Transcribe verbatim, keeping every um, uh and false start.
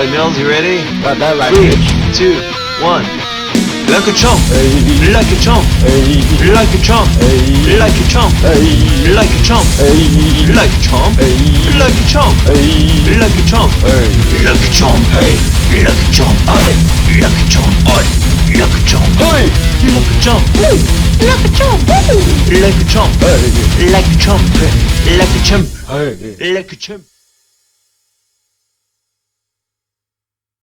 Alright, Mills, you ready? Got that right, Three, bitch. two, one. Like a chump, Hey. like a chump, Hey. like a chump, Hey. like a chump, Hey. like a chump, Hey. like a chump, Hey. like a chump, Hey. like a chump, Hey. like a chump, hey, like a chump, hey, like a chump, hey, like a chump, Hey. like a chump, like a chump, like a chump, Hey. like a chump, like a chump, Hey. like a chump.